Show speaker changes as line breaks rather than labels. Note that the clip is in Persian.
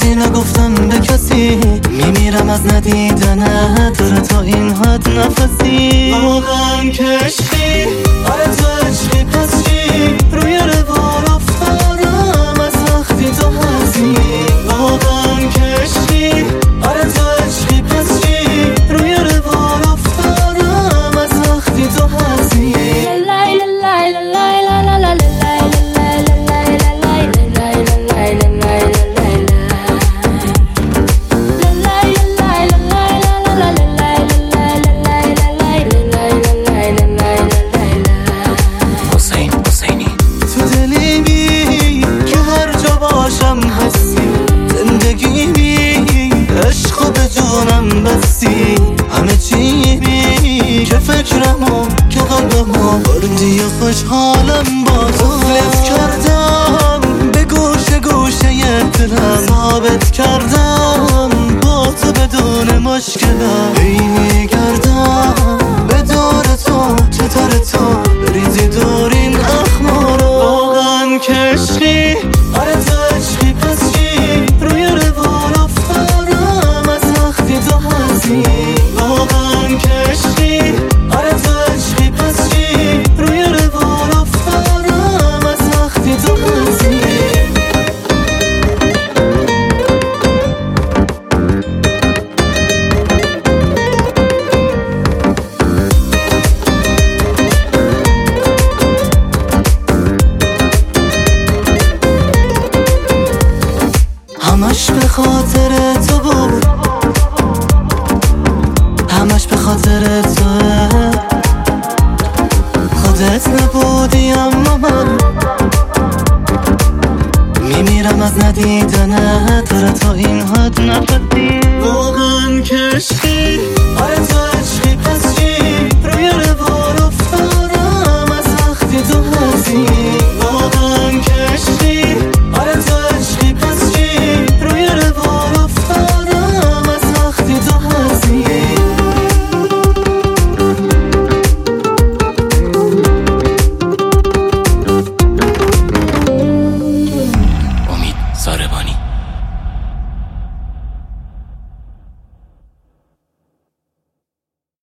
چیزی نگفتم به کسی، میمیرم از ندیدنت، داره تا این حد نفسی. واقعا که عشقی، آره تو عشقی پس چی؟ روی روال افتادم از وقتی تو هستی. واقعا که عشقی، آره تو عشقی پس چی؟ روی روال افتادم از وقتی تو هستی. همه چی بی که فکرمو که قلبمو بردی و خوشحالم با تو. لف کردم به گوشه گوشه دلم، ثابت کردم با تو بدون مشکلم. ای میگردم به دور تو، چطور تو بریزی دور این اخمارو. واقعا که عشقی، آره تو عشقی پس چی؟ روی روال افتادم از وقتی تو هستی. واقعا که عشقی، آره تو عشقی پس چی؟ روی روال افتادم از وقتی تو هستی. همش به خاطر تو بود، همش به خاطر توه. خودت نبودی اما من میمیرم از ندیدنت، داره تا این حد نفسی. واقعا که عشقی، آره تو